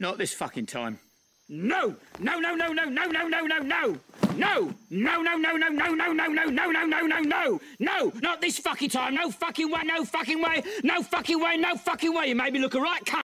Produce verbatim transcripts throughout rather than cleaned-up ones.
Not this fucking time. No! No, no, no, no, no, no, no, no, no! No! No, no, no, no, no, no, no, no, no, no, no, no, no! No! Not this fucking time! No fucking way, no fucking way, no fucking way, no fucking way! You made me look a right cunt!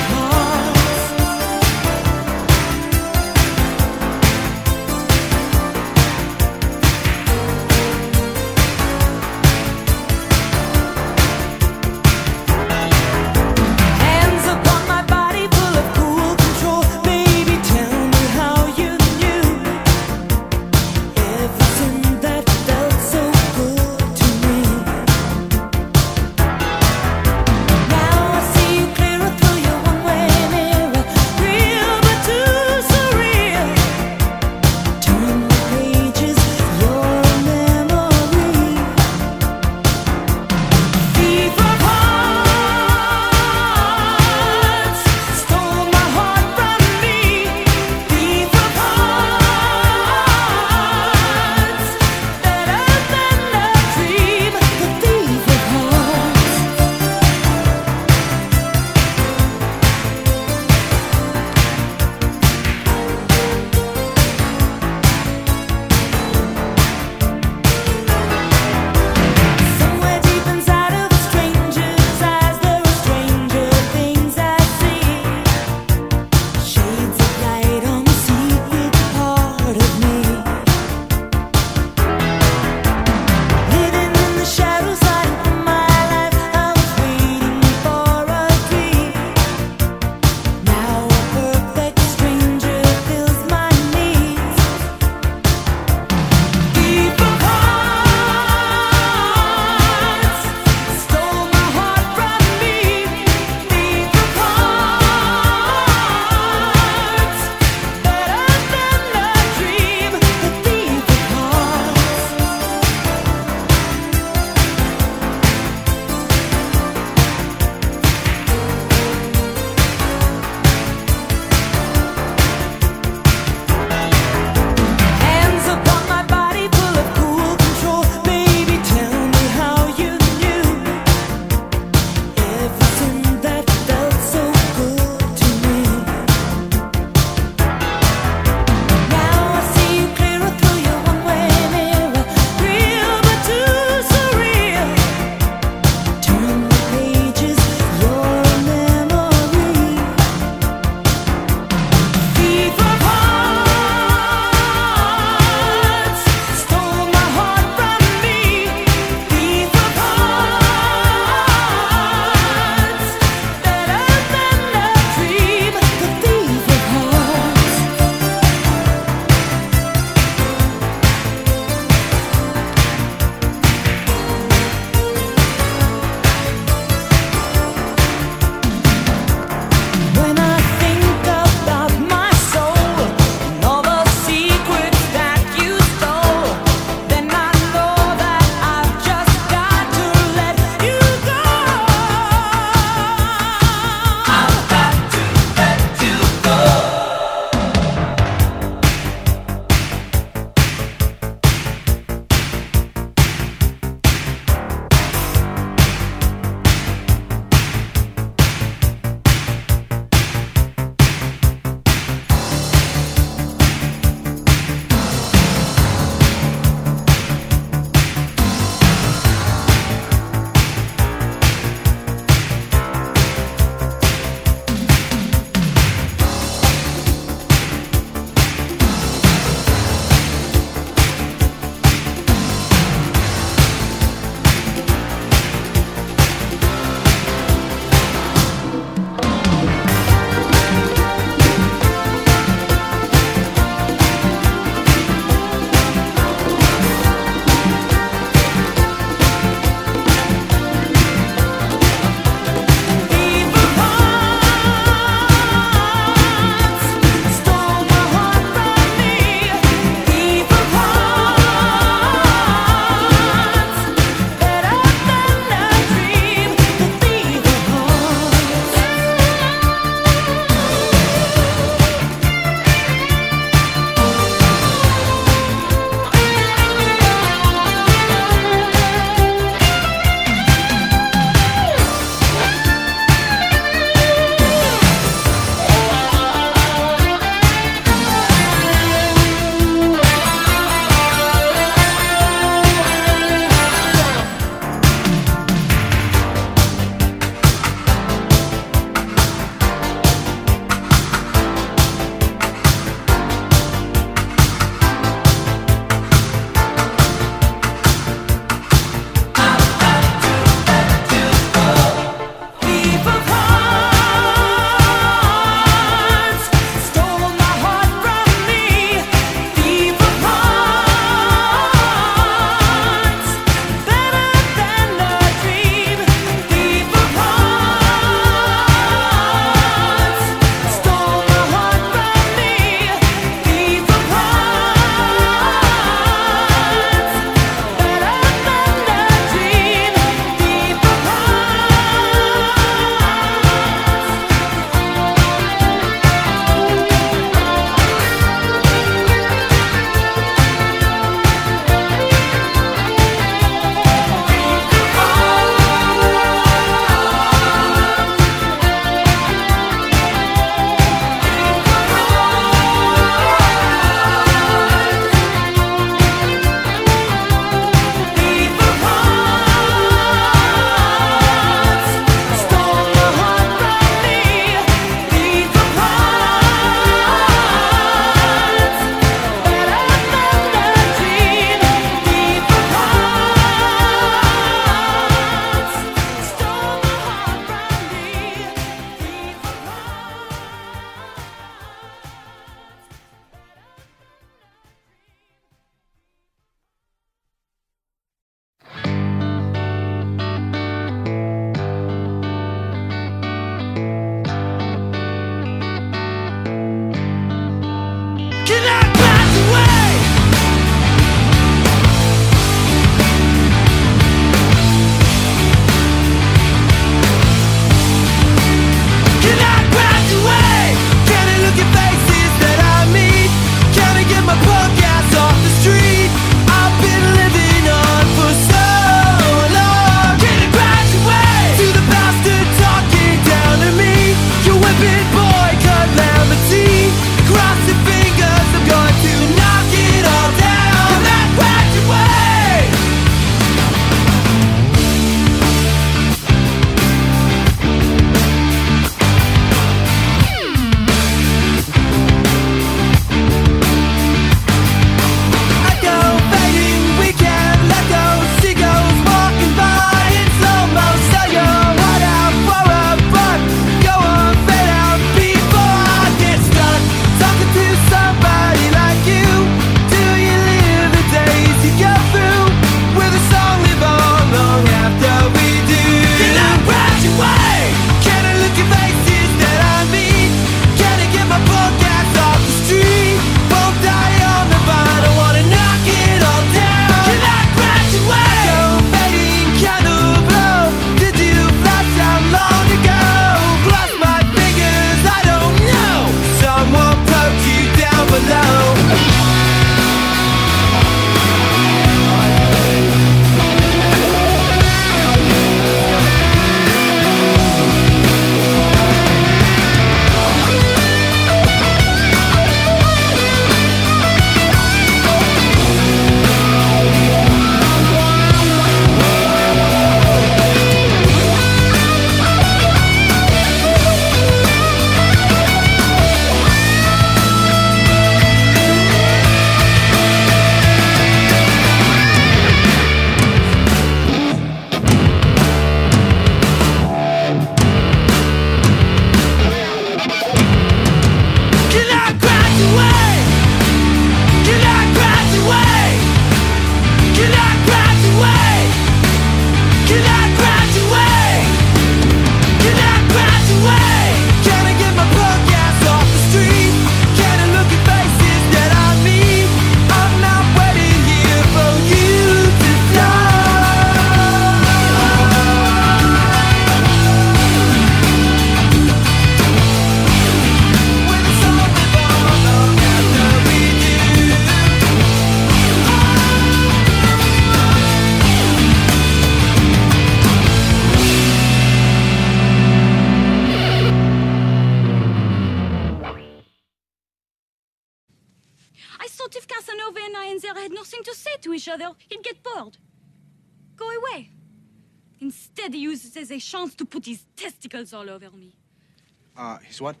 What if Casanova and Heinzer had nothing to say to each other? He'd get bored. Go away. Instead, he uses it as a chance to put his testicles all over me. Uh, his what?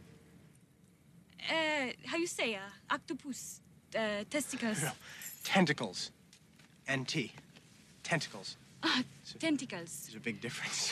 Uh, how you say, uh, octopus, uh, testicles. No, tentacles. N T. Tentacles. Ah, tentacles. There's a big difference.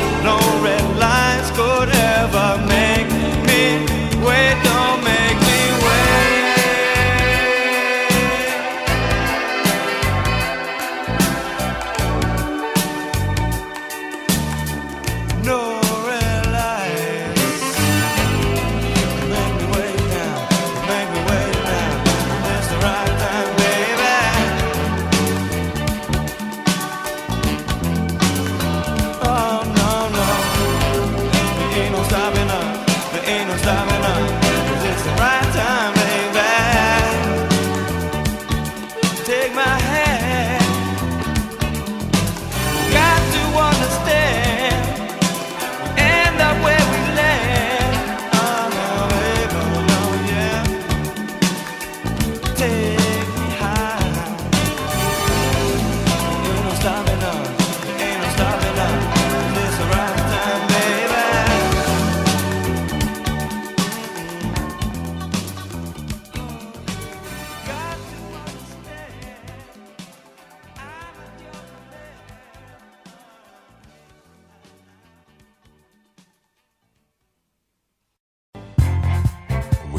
No red lines could ever make me wait, don't make me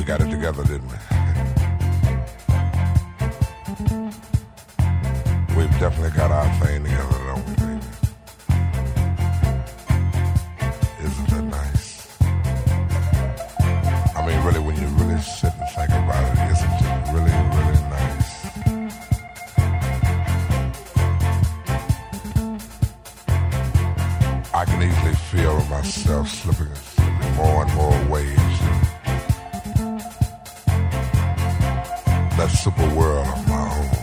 We got it together, didn't we? We've definitely got our thing together, don't we, baby? Isn't that nice? I mean, really, when you really sit and think about it, isn't it really, really nice? I can easily feel myself slipping, slipping more and more waves. That super world of my own.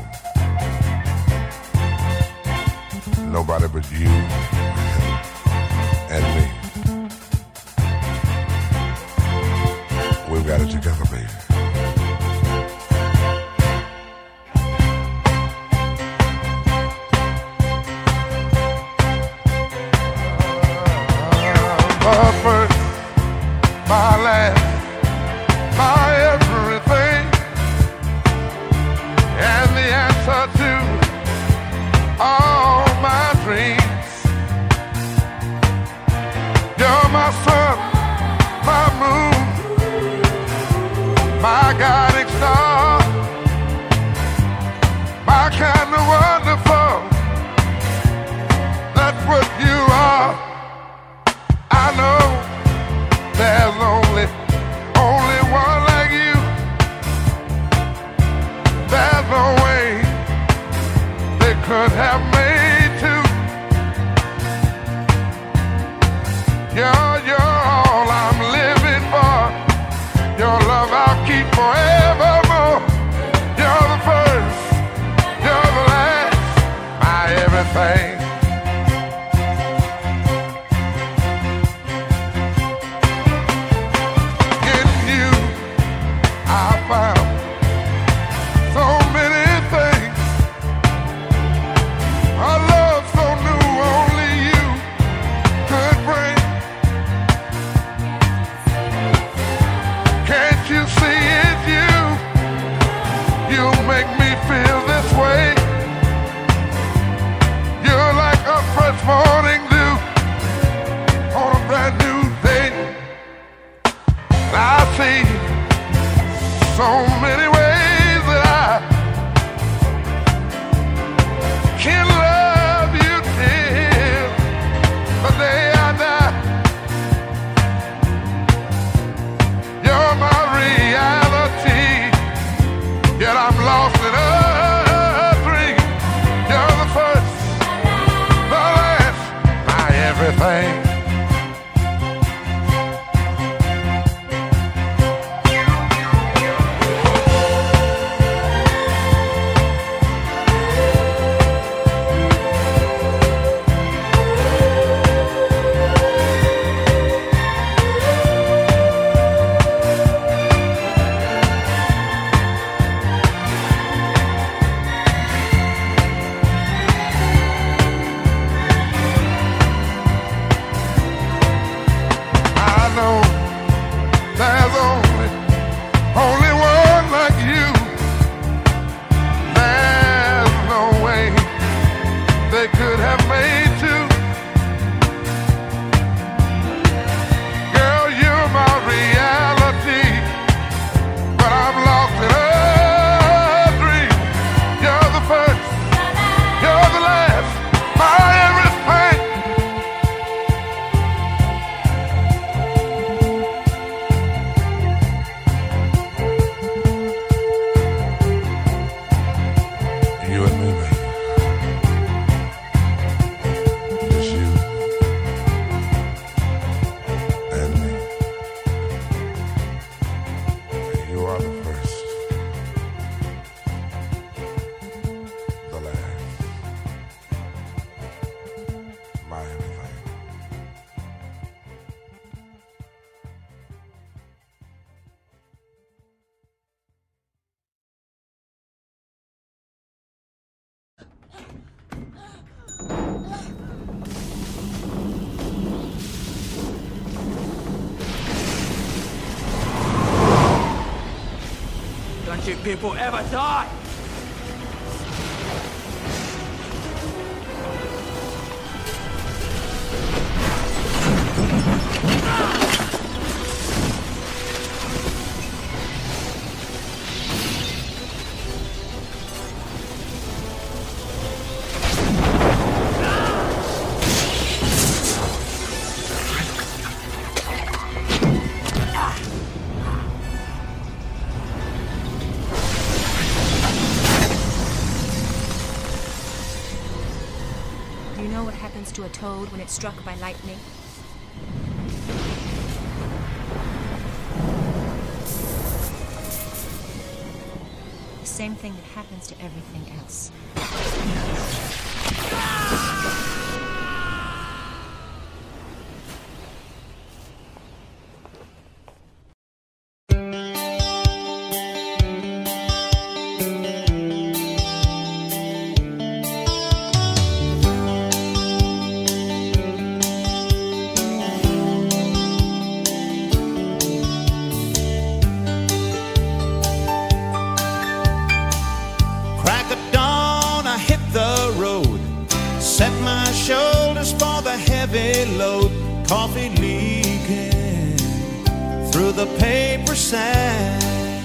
Nobody but you and me. We've got it together, baby. My first, my last, my everything, and the answer to all my dreams. You're my sun, my moon, my guiding star, my kind of wonderful. That's what you are. I know there's only, only one like you. There's no way they could have made two. You're, you're all I'm living for. Your love I'll keep forevermore. You're the first, you're the last, my everything. Morning dew on a brand new day. I see so many ways that I can love you till the day I die. You're my reality, yet I'm lost in a dream. You're the first, everything. Don't you people ever die! happens to a toad when it's struck by lightning? The same thing that happens to everything else. Coffee leaking through the paper sack.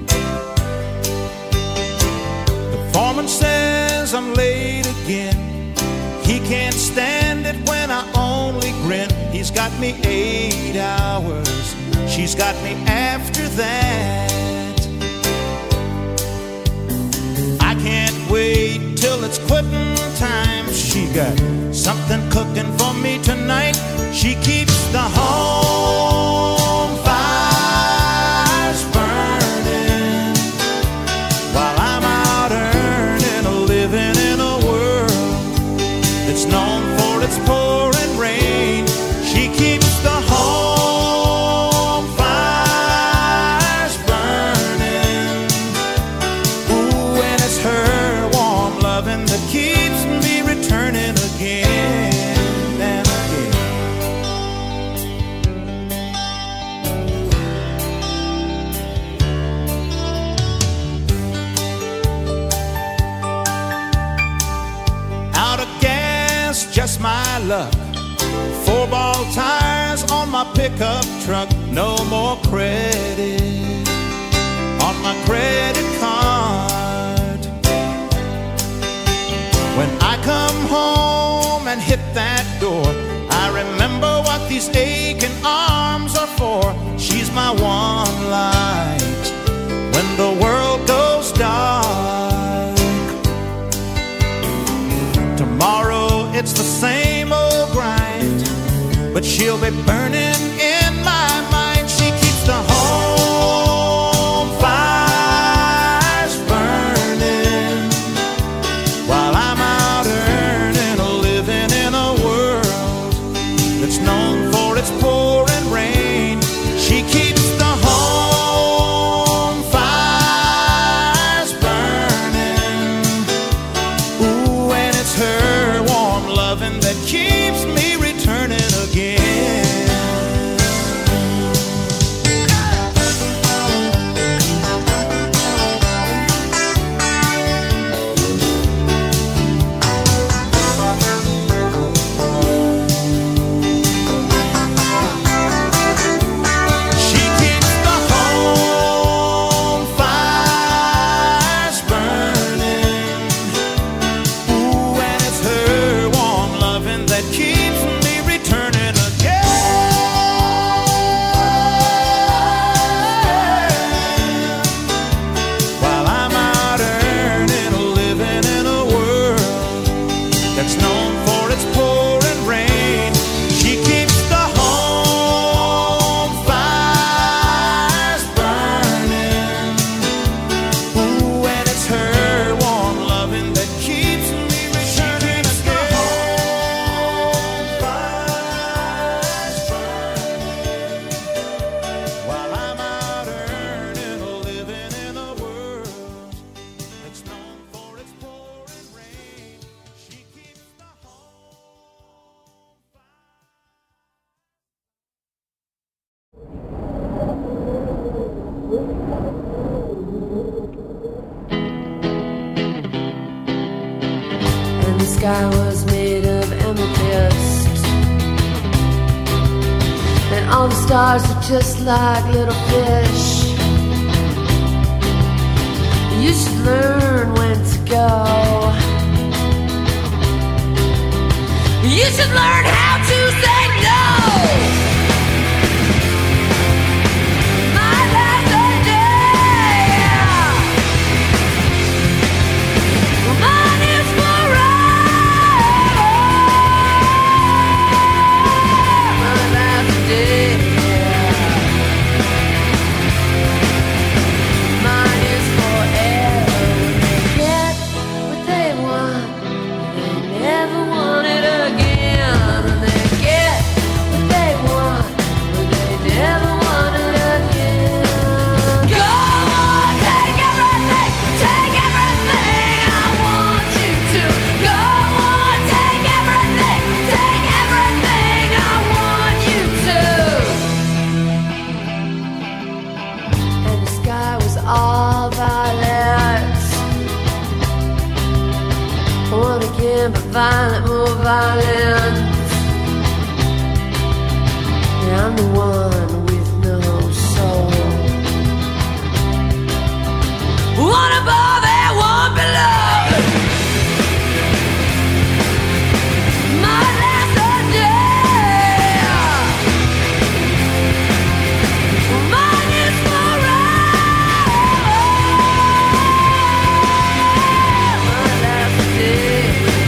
The foreman says I'm late again. He can't stand it when I only grin. He's got me eight hours. She's got me after that. I can't wait till it's quitting time. She got something cooking for me tonight. She keeps the home fires burning while I'm out earning a living in a world that's known for its pouring rain. She keeps the home fires burning. Ooh, and it's her warm loving that keeps me returning again. Just my luck. Four ball tires on my pickup truck. No more credit on my credit card. When I come home and hit that door, I remember what these aching arms are for. She's my one light when the world goes dark. Tomorrow it's the same old grind, but she'll be burning in my mind. She keeps the home fires burning while I'm out earning a living in a world that's known for its pouring rain. She keeps the home fires burning. Ooh, and it's her warm loving that keeps me returning again. She keeps the home fires burning. Ooh, and it's her warm loving that keeps me returning again. While I'm out earning a living in a world that's known for its pouring rain. She keeps the home fires burning. Ooh, and it's her warm loving that keeps me returning again. Fires burning while I'm out earning a living in a world that's known for its pouring rain. She keeps the home And the sky was made of amethyst, and all the stars were just like little fish. You should learn when to go. You should learn how to say no. My last day, mine is forever. nothing but violent, more violent. And I'm the one with no soul. One above and one below. My last day. Mine is forever. My last day.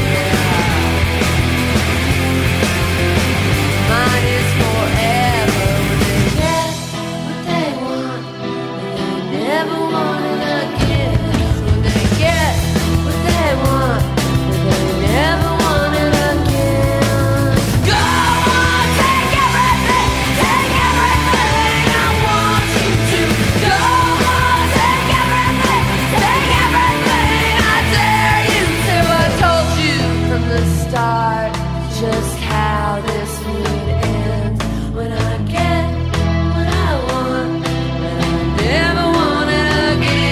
Mine is forever. When they get what they want, and they never want it again. When they get what they want, and they never want it again. Go on, take everything, take everything I want you to. Go on, take everything, take everything I dare you to. I told you from the start just how this would end. When I get what I want, and I never want it again.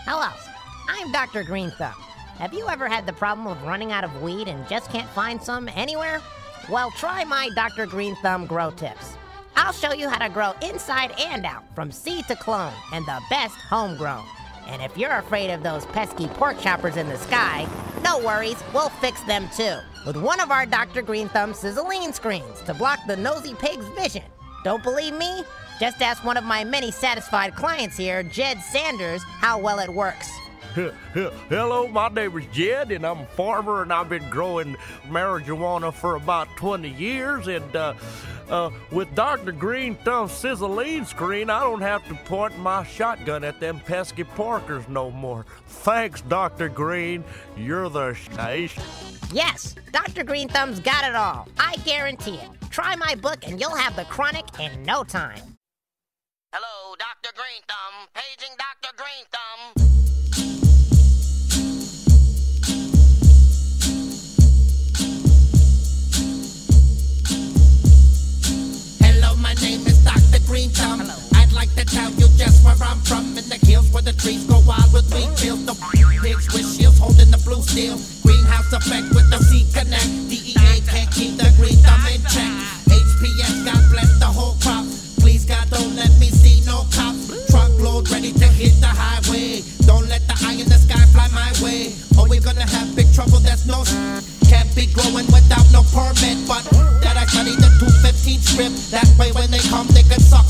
Hello, I'm Doctor Green Thumb. Have you ever had the problem of running out of weed and just can't find some anywhere? Well, try my Doctor Green Thumb grow tips. I'll show you how to grow inside and out, from seed to clone, and the best homegrown. And if you're afraid of those pesky pork choppers in the sky, no worries, we'll fix them too, with one of our Doctor Green Thumb sizzling screens to block the nosy pig's vision. Don't believe me? Just ask one of my many satisfied clients here, Jed Sanders, how well it works. Hello, my name is Jed, and I'm a farmer, and I've been growing marijuana for about twenty years, and uh, uh, with Doctor Green Thumb's sizzling screen, I don't have to point my shotgun at them pesky porkers no more. Thanks, Doctor Green. You're the station. Yes, Doctor Green Thumb's got it all. I guarantee it. Try my book, and you'll have the chronic in no time. Hello, Doctor Green Thumb. Paging Doctor Green Thumb. My name is Doctor Green Thumb. Hello. I'd like to tell you just where I'm from. In the hills where the trees go wild with wheat fields. The pigs with shields holding the blue steel. Greenhouse effect with the C connect. D E A can't keep the Green Thumb in check. H P S, God bless the whole crop. Please God, don't let me see no cops. Truckload ready to hit the highway. Don't let the eye in the sky fly my way. Or we're gonna have big trouble, that's no can't be growing without no permit. But that I study the two fifteen script. That way when they come they can suck.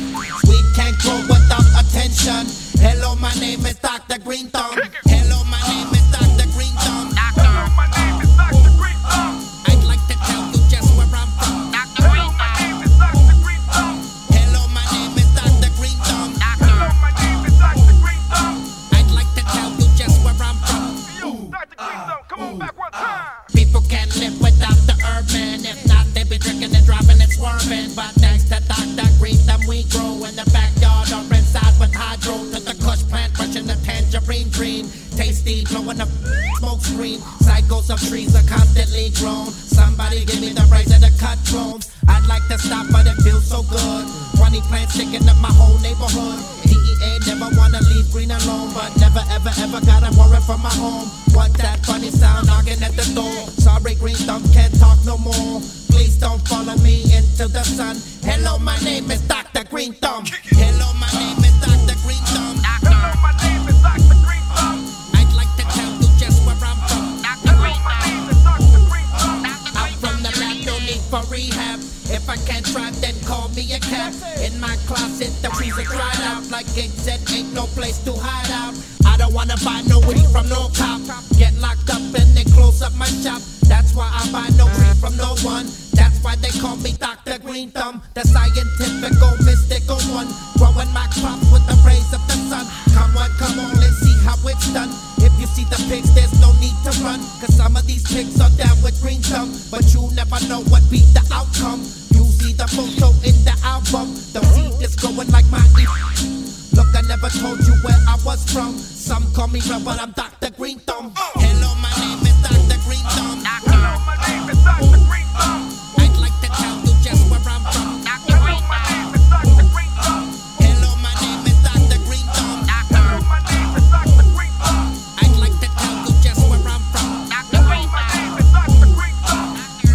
We can't grow without attention. Hello, my name is Doctor Green Thumb. Hello, my name is Doctor Green Thumb. Hello, my name is Doctor Green Thumb. I'd like to tell you just where I'm from. Doctor Green Thumb. My name is Doctor Green Thumb. Hello, my name is Doctor Green Thumb. Hello, my name is Doctor Green Thumb. I'd like to tell you just where I'm from. Yo, Doctor Green Thumb, come on back one time. People can't live without the herb, man. If not, they be drinking and driving and swerving. But thanks to Doctor Green Thumb, we grow in the backyard or inside with hydro. To the kush plant, brushing the tangerine dream. Tasty, blowing the smoke screen. Cycles of trees are constantly grown. Somebody give me the rights of the cut clones. I'd like to stop, but it feels so good. twenty plants sticking up my whole neighborhood. D E A never wanna leave green alone, but never ever ever gotta worry for my home. What that funny sound knocking at the door? Sorry, Green Thumb can't talk no more. Please don't follow me into the sun. Hello, my name is Doctor Green Thumb. Hello, my name is Doctor Green Thumb. Hello, my name is Doctor Green Thumb. I'd like to tell you just where I'm from. Doctor Green Thumb. My name is Doctor Green Thumb. I'm from the lab, no need for rehab. If I can't drive, then call me a cab. In my closet, the trees are dried out. Like Gig said, ain't no place to hide out. I don't wanna buy no weed from no cop. Get locked up and they close up my shop. That's why I buy no weed from no one. That's why they call me Doctor Green Thumb, the scientific, mystical one. Growing my crops with the rays of the sun. Come on, come on, let's see how it's done. If you see the pigs, there's no need to run. Cause some of these pigs are down with Green Thumb. But you never know what be the outcome. You see the photo in the album. The seed is growing like my e. Look, I never told you where I was from. Some call me real, but I'm Doctor Green Thumb. Hello, my name is Doctor Green Thumb. Hello, my name is Doctor Green Thumb. I'd like to tell you just where I'm from. Doctor Green Thumb. My name is Doctor Green Thumb. Hello, my name is Doctor Green Thumb. Hello, my name is Doctor Green Thumb. I'd like to tell you just where I'm from. Doctor Green Thumb. My name is Doctor Green Thumb.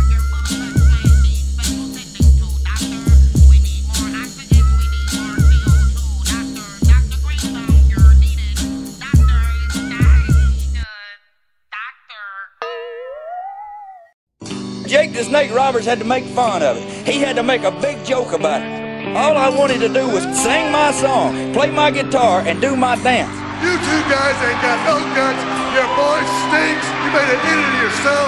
Jake the Snake Roberts had to make fun of it. He had to make a big joke about it. All I wanted to do was sing my song, play my guitar, and do my dance. You two guys ain't got no guts. Your voice stinks. You made an idiot of yourself.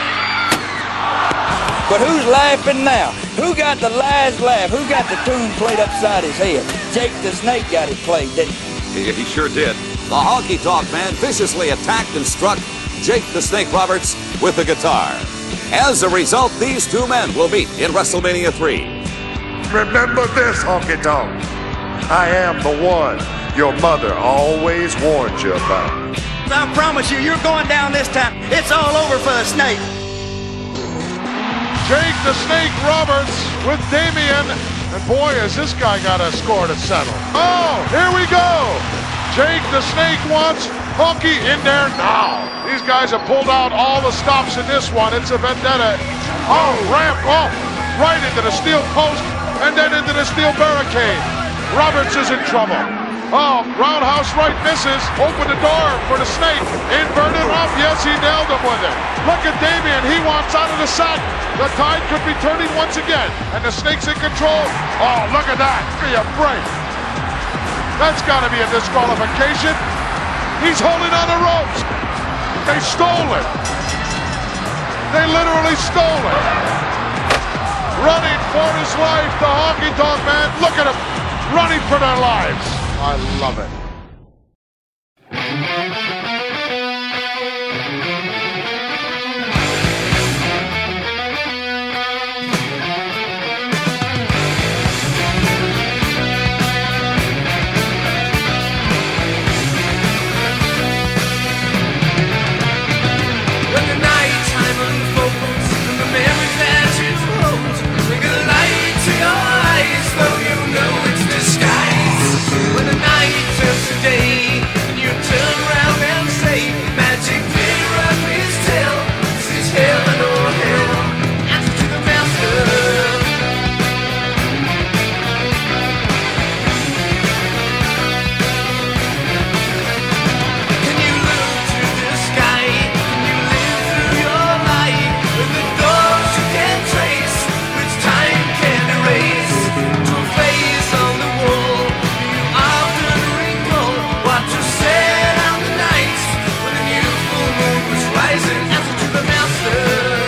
But who's laughing now? Who got the last laugh? Who got the tune played upside his head? Jake the Snake got it played, didn't he? He sure did. The Honky Tonk Man viciously attacked and struck Jake the Snake Roberts with the guitar. As a result, these two men will meet in WrestleMania three. Remember this, Honky Tonk. I am the one your mother always warned you about. I promise you, you're going down this time. It's all over for the Snake. Jake the Snake Roberts with Damian. And boy, has this guy got a score to settle. Oh, here we go. Jake the Snake wants Honky in there now. These guys have pulled out all the stops in this one. It's a vendetta. Oh, ramp off right into the steel post and then into the steel barricade. Roberts is in trouble. Oh, roundhouse right misses. Open the door for the Snake. Inverted up. Yes, he nailed him with it. Look at Damien. He wants out of the sack. The tide could be turning once again. And the Snake's in control. Oh, look at that. Give me a break. That's got to be a disqualification. He's holding on the ropes. They stole it. They literally stole it. Running for his life, the Honky Tonk Man. Look at him. Running for their lives. I love it. When the nighttime unfolds and the memories that you told bring a light to your eyes, though you know it's disguised. When the night turns to day and you turn around and say, magic figure up his tail, this is heaven or hell. Answer to the master. Can you look to the sky? Can you live through your life with the doors you can't trace, which time can erase? To a face on the wall, you often recall what you said on the night when the new full moon was rising. Answer to the master.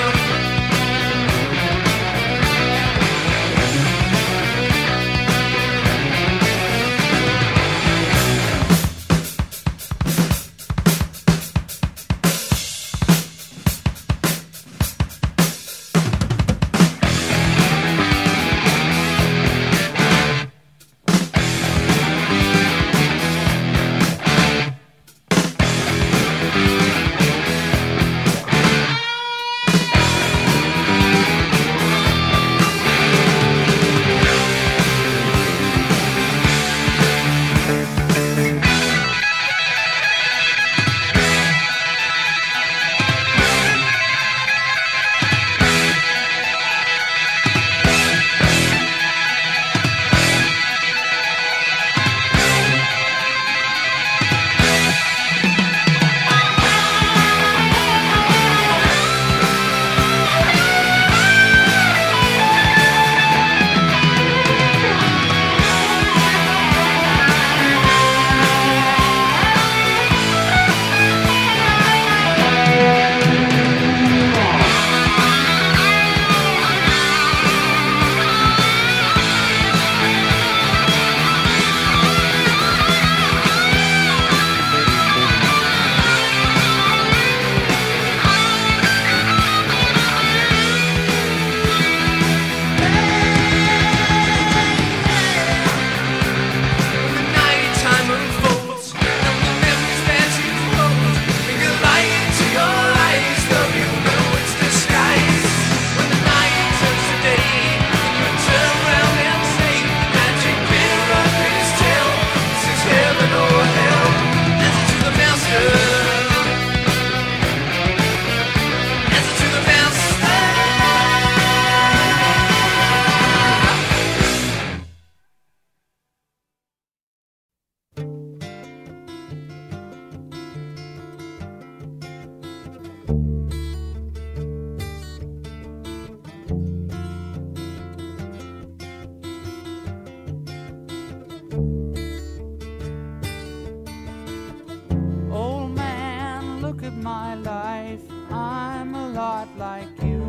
Old man, look at my life. I'm a lot like you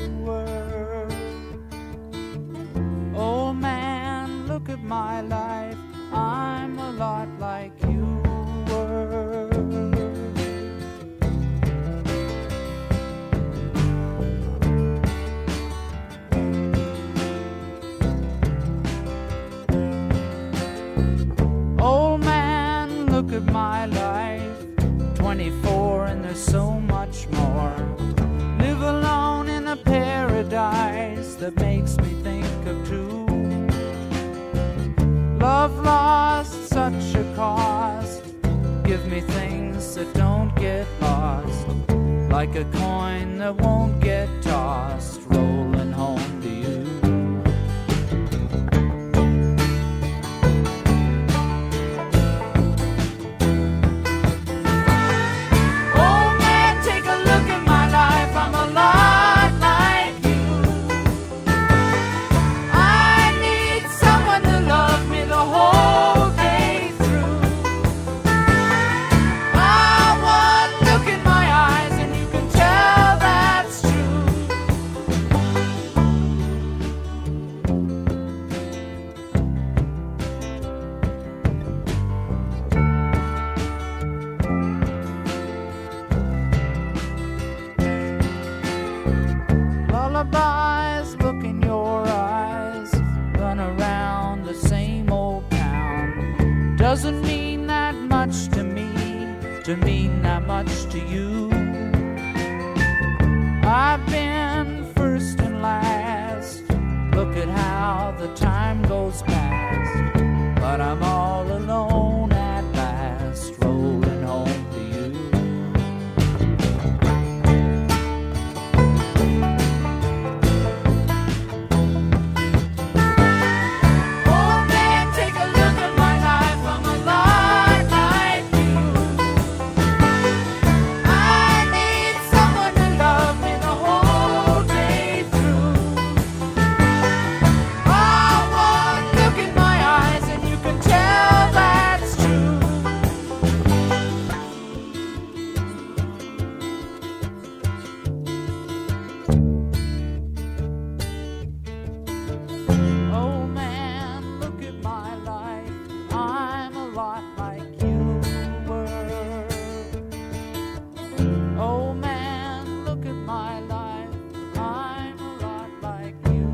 were. Old man, look at my life. I'm a lot like you were. Old man, look at my life. twenty-four and there's so much more. Live alone in a paradise that makes me think of two. Love lost such a cost. give me things that don't get lost, like a coin that won't get tossed, rolling home to you. Oh man, take a look at my life, I'm a lot like you. I need someone to love me the whole day through. I want look in my eyes and you can tell that's true. Lullabies, look in your eyes, run around the same old town. Doesn't mean that much to me, to mean that much to you. I've been first and last, look at how the time goes past, but I'm all alone at last, rolling home to you. Oh man, take a look at my life, I'm a lot like you. I need someone to love me the whole day through. I want look in my eyes and you can tell that's true. Oh man, look at my life, I'm a lot like you were. Oh man, look at my life, I'm a lot like you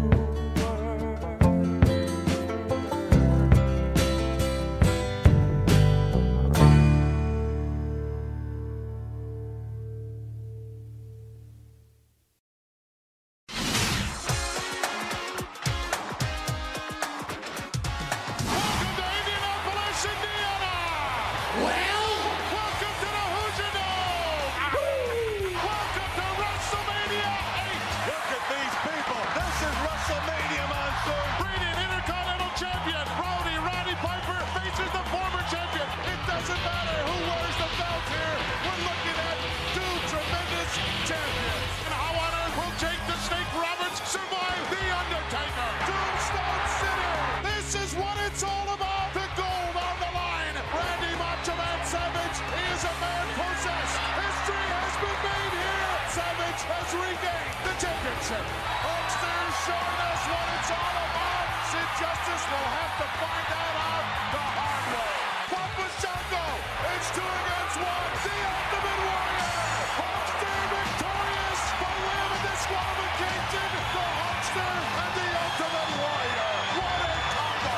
Well, welcome to the Hoosier Dome. Welcome to WrestleMania eight. Look at these people. This is WrestleMania, monsoon. Reigning Intercontinental Champion Rowdy Roddy Piper faces the former champion. It doesn't matter who wears the belt here. We're looking at two tremendous champions. And how on earth will Jake the Snake Roberts survive The Undertaker? Tombstone City. This is what it's all about. The gold on the line. Randy Macho Man Savage, he is a man possessed. History has been made here. Savage has regained the championship. Hulkster's showing us what it's all about. Sid Justice will have to find that out the hard way. Papa Shango, it's two against one. The Ultimate Warrior. Hulkster victorious by way of a disqualification. The Hulkster and the Ultimate Warrior. What a combo.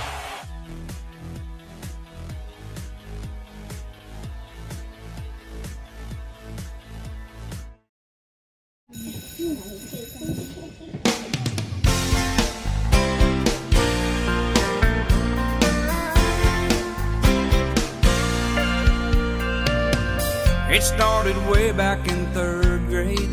It started way back in third grade.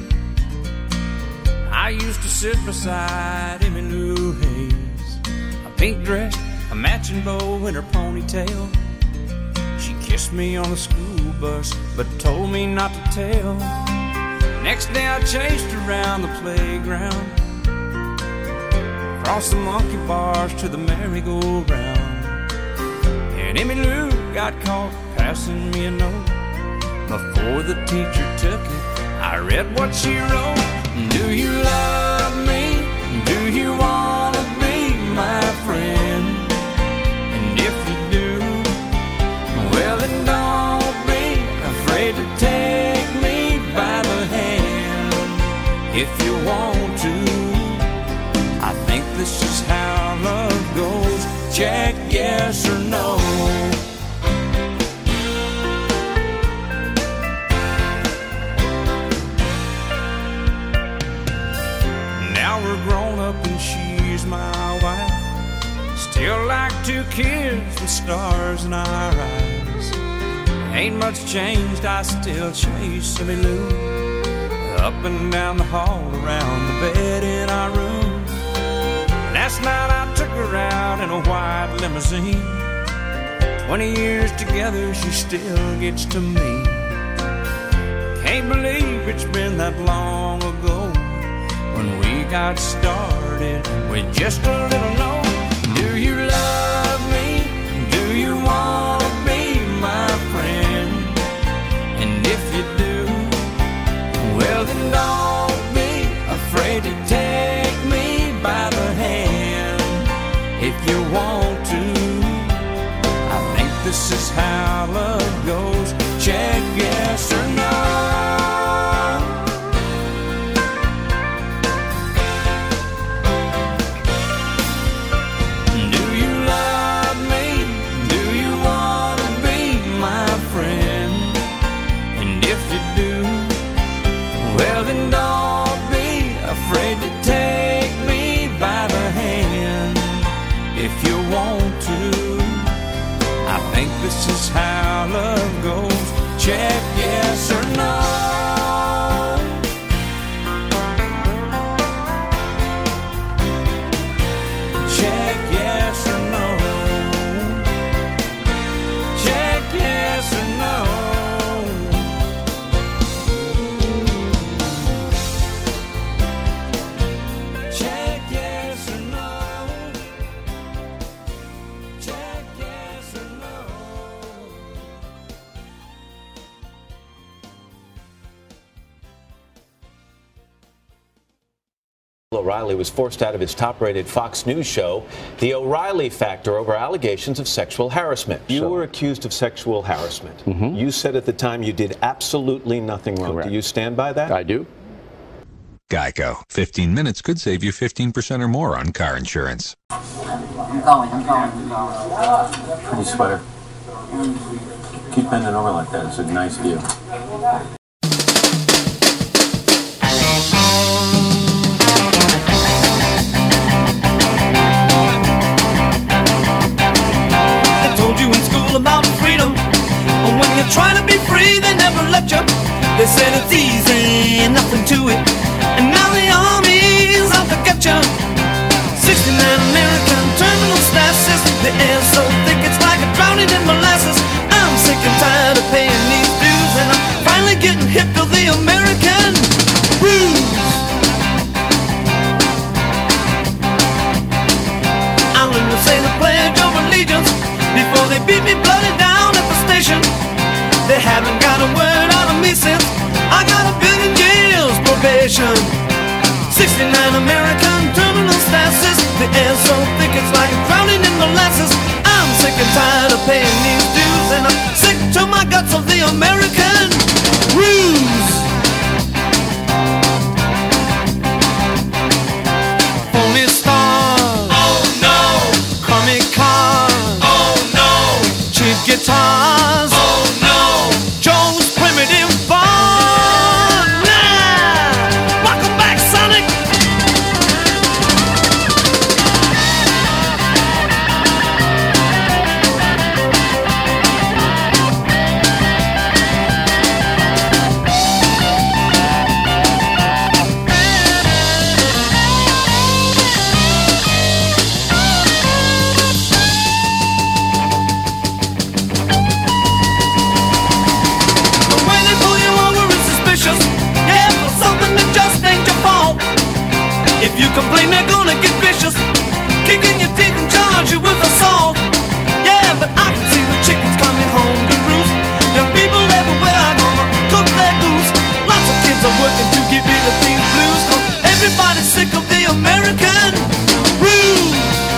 I used to sit beside Emmy Lou Hayes, a pink dress, a matching bow in her ponytail. She kissed me on the school bus, but told me not to tell. Next day I chased her around the playground, across the monkey bars to the merry-go-round. And Emmy Lou got caught passing me a note. Before the teacher took it, I read what she wrote. Do you love me? Do you want to be my friend? And if you do, well then don't be afraid to take me by the hand. If you want to, I think this is how love goes. Check yes or no. We're grown up and she's my wife. Still like two kids with stars in our eyes. Ain't much changed, I still chase Silly Lou up and down the hall, around the bed in our room. Last night I took her out in a white limousine. Twenty years together, she still gets to me. Can't believe it's been that long ago when we got started with just a little note. Do you love me? Do you want to be my friend? And if you do, well then don't be afraid to take me by the hand. If you want to, I think this is how love goes. Check yes or no. Do you love me? Do you want to be my friend? And if you do, well then don't be afraid to take me by the hand. If you want to, I think this is how love goes. Check yes or no. Check yes or no. Check yes or no. Check yes or no. Check yes or no. O'Reilly was forced out of his top-rated Fox News show, The O'Reilly Factor, over allegations of sexual harassment. You were accused of sexual harassment. Mm-hmm. You said at the time you did absolutely nothing wrong. Correct. Do you stand by that? I do. Geico. fifteen minutes could save you fifteen percent or more on car insurance. I'm going, I'm going, I'm going. Pretty sweater. Keep bending over like that. It's a nice view. They told you in school about freedom, but when you're trying to be free, they never let you. They said it's easy, nothing to it, and now the army's out to get you. sixty-nine American terminal stasis, the air's so thick it's like a drowning in molasses. I'm sick and tired of paying these dues, and I'm finally getting hip to the American rules. I learned to say the Pledge of Allegiance before they beat me bloody down at the station. They haven't got a word out of me since I got a billion years probation. sixty-nine American terminal stasis, the air's so thick it's like drowning in molasses. I'm sick and tired of paying these dues, and I'm sick to my guts of the American rules. Phony stars, oh no. Crummy cars, oh no. Cheap guitars, oh no. Joe's primitive bar, nah. Welcome back, Sonic. The way they pull you over is suspicious. Yeah, for something that just ain't your fault. If you complain, they're gonna get vicious, kicking your teeth and charge you with assault. Yeah, but I can see the chickens coming home to roost. Young people everywhere are gonna cook their goose. Lots of kids are working to get rid of these blues, 'cause everybody's sick of the American rules.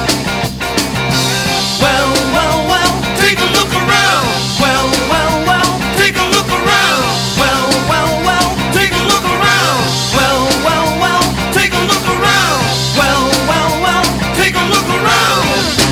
Well, well, well, take a look around. Well, well, well, take a look around. Well, well, well, take a look around. Well, well, well, take a look around. Well, well, well, take a look around.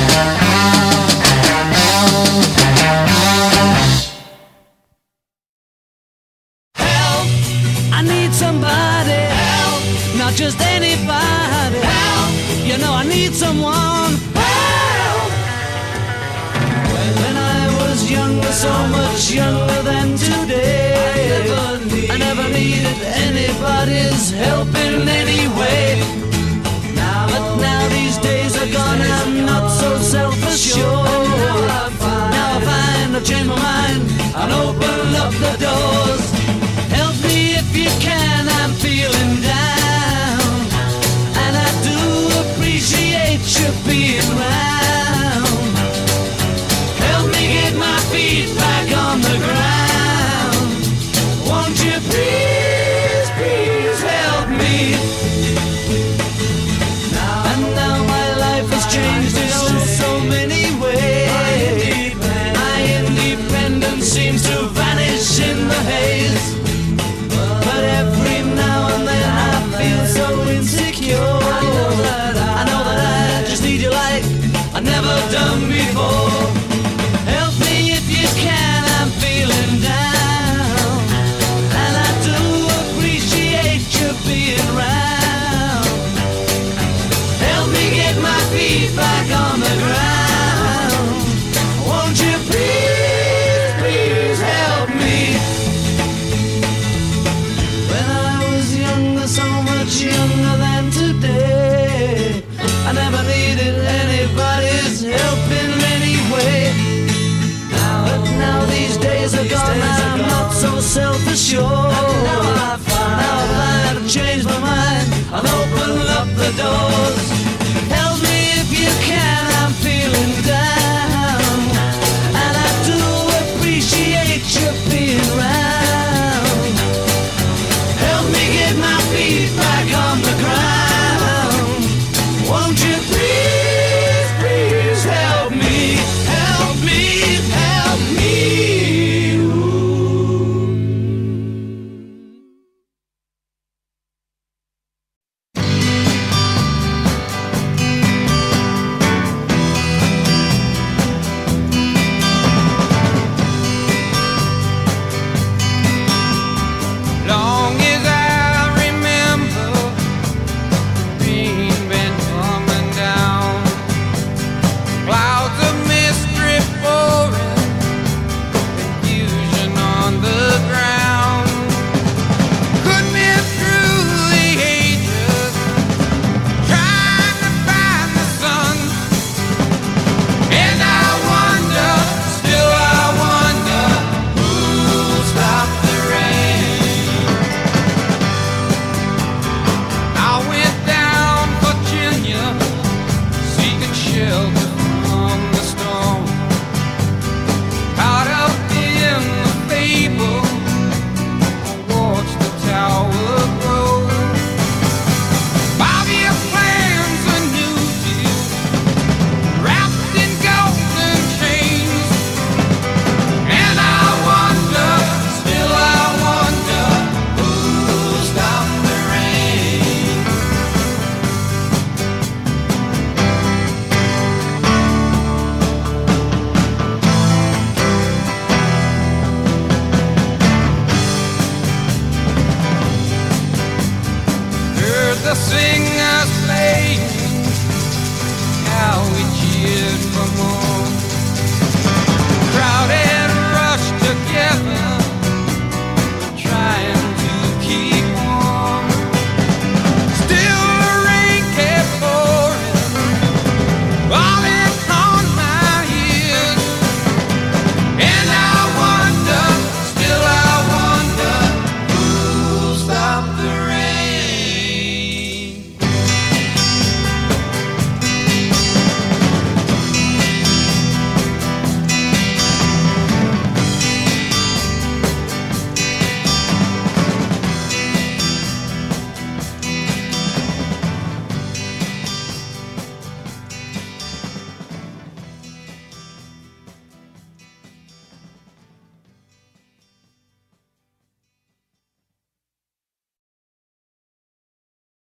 Help, I need somebody. Help, not just anybody. Help, you know I need someone. Help. When I was was younger, so much younger than today, I never needed anybody's help in any way. But now these days are gone, I'm not so self-assured. Now I find I've changed my mind and open up the doors. Help me if you can, I'm feeling down, and I do appreciate you being round. Help me get my feet back on the ground. Won't you please, please help me? And now my life has changed in oh so many ways. My independence seems to vanish in the haze. But every now and then I feel so insecure. I know that I, I, know that I just need you like I've never done before. Help me if you can, I'm feeling down, and I do appreciate you being round. Help me get my feet back on the ground. Won't you please, please help me? When I was younger, so much younger than today, I never needed anybody's help in any way. But now these days are gone, I'm not so self-assured. Now I find I've changed my mind and opened up the doors. Help me if you can, I'm feeling down, and I do appreciate you being round. Help me get my feet back on the ground. Won't you please, please help me? Help me, help me. Long as I remember, the rain been coming down, clouds of mystery pouring, confusion on the ground. Could be through the ages, trying to find the sun, and I wonder, still I wonder, who'll stop the rain. I went down Virginia, seeking shelter